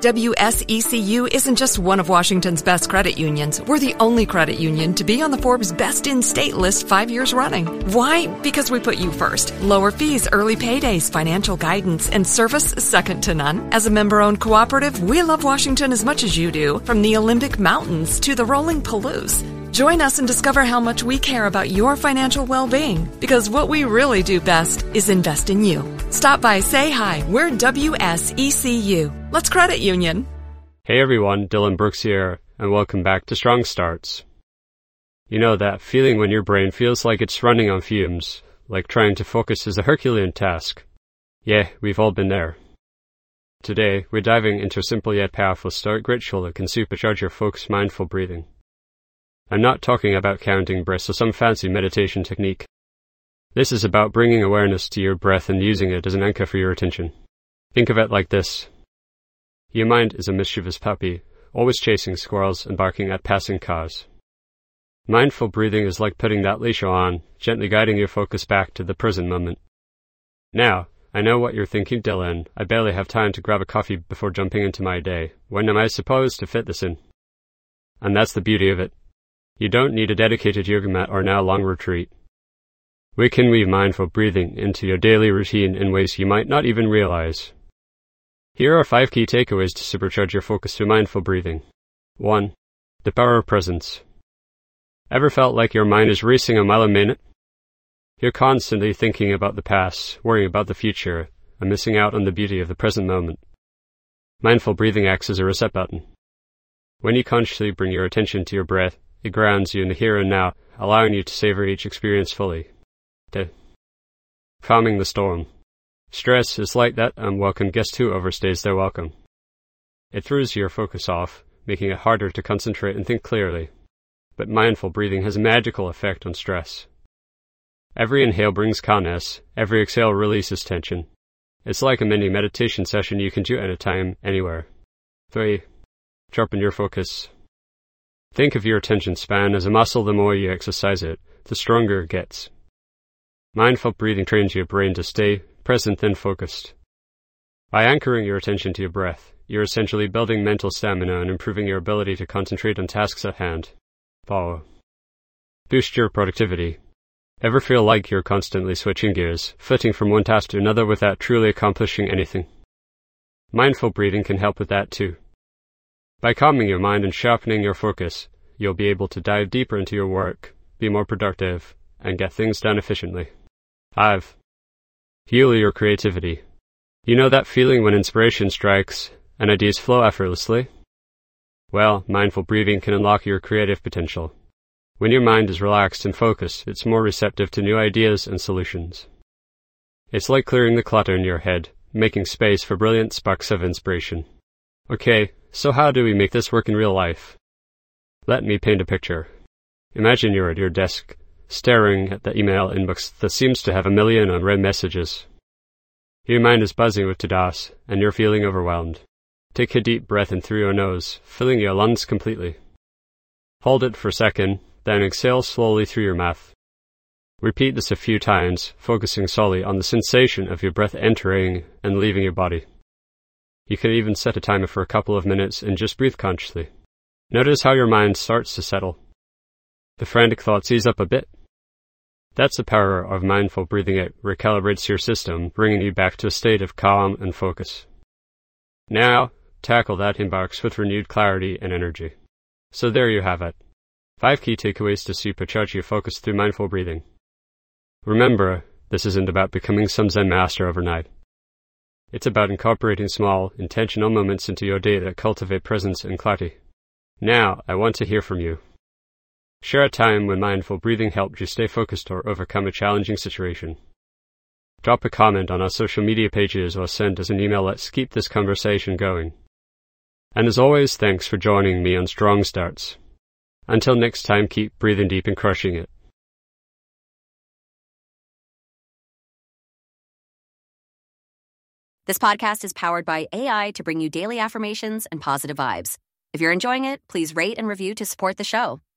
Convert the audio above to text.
WSECU isn't just one of Washington's best credit unions. We're the only credit union to be on the Forbes Best in State list 5 years running. Why? Because we put you first. Lower fees, early paydays, financial guidance, and service second to none. As a member-owned cooperative, we love Washington as much as you do, from the Olympic Mountains to the rolling Palouse. Join us and discover how much we care about your financial well-being, because what we really do best is invest in you. Stop by, say hi. We're WSECU. Let's credit union. Hey everyone, Dylan Brooks here, and welcome back to Strong Starts. You know that feeling when your brain feels like it's running on fumes, like trying to focus is a Herculean task. Yeah, we've all been there. Today, we're diving into a simple yet powerful Stoic ritual that can supercharge your focused, mindful breathing. I'm not talking about counting breaths or some fancy meditation technique. This is about bringing awareness to your breath and using it as an anchor for your attention. Think of it like this. Your mind is a mischievous puppy, always chasing squirrels and barking at passing cars. Mindful breathing is like putting that leash on, gently guiding your focus back to the present moment. Now, I know what you're thinking, Dylan. I barely have time to grab a coffee before jumping into my day. When am I supposed to fit this in? And that's the beauty of it. You don't need a dedicated yoga mat or an hour-long retreat. We can weave mindful breathing into your daily routine in ways you might not even realize. Here are 5 key takeaways to supercharge your focus through mindful breathing. 1. The power of presence. Ever felt like your mind is racing a mile a minute? You're constantly thinking about the past, worrying about the future, and missing out on the beauty of the present moment. Mindful breathing acts as a reset button. When you consciously bring your attention to your breath, it grounds you in the here and now, allowing you to savor each experience fully. 2. Calming the storm. Stress is like that unwelcome guest who overstays their welcome. It throws your focus off, making it harder to concentrate and think clearly. But mindful breathing has a magical effect on stress. Every inhale brings calmness, every exhale releases tension. It's like a mini meditation session you can do anytime, anywhere. 3. Sharpen your focus. Think of your attention span as a muscle. The more you exercise it, the stronger it gets. Mindful breathing trains your brain to stay present and focused. By anchoring your attention to your breath, you're essentially building mental stamina and improving your ability to concentrate on tasks at hand. 4. Boost your productivity. Ever feel like you're constantly switching gears, flitting from one task to another without truly accomplishing anything? Mindful breathing can help with that too. By calming your mind and sharpening your focus, you'll be able to dive deeper into your work, be more productive, and get things done efficiently. 5. Fuel your creativity. You know that feeling when inspiration strikes and ideas flow effortlessly? Well, mindful breathing can unlock your creative potential. When your mind is relaxed and focused, it's more receptive to new ideas and solutions. It's like clearing the clutter in your head, making space for brilliant sparks of inspiration. Okay, so how do we make this work in real life? Let me paint a picture. Imagine you're at your desk, staring at the email inbox that seems to have a million unread messages. Your mind is buzzing with to-dos, and you're feeling overwhelmed. Take a deep breath in through your nose, filling your lungs completely. Hold it for a second, then exhale slowly through your mouth. Repeat this a few times, focusing solely on the sensation of your breath entering and leaving your body. You can even set a timer for a couple of minutes and just breathe consciously. Notice how your mind starts to settle. The frantic thoughts ease up a bit. That's the power of mindful breathing. It recalibrates your system, bringing you back to a state of calm and focus. Now, tackle that inbox with renewed clarity and energy. So there you have it. 5 key takeaways to supercharge your focus through mindful breathing. Remember, this isn't about becoming some Zen master overnight. It's about incorporating small, intentional moments into your day that cultivate presence and clarity. Now, I want to hear from you. Share a time when mindful breathing helped you stay focused or overcome a challenging situation. Drop a comment on our social media pages or send us an email. Let's keep this conversation going. And as always, thanks for joining me on Strong Starts. Until next time, keep breathing deep and crushing it. This podcast is powered by AI to bring you daily affirmations and positive vibes. If you're enjoying it, please rate and review to support the show.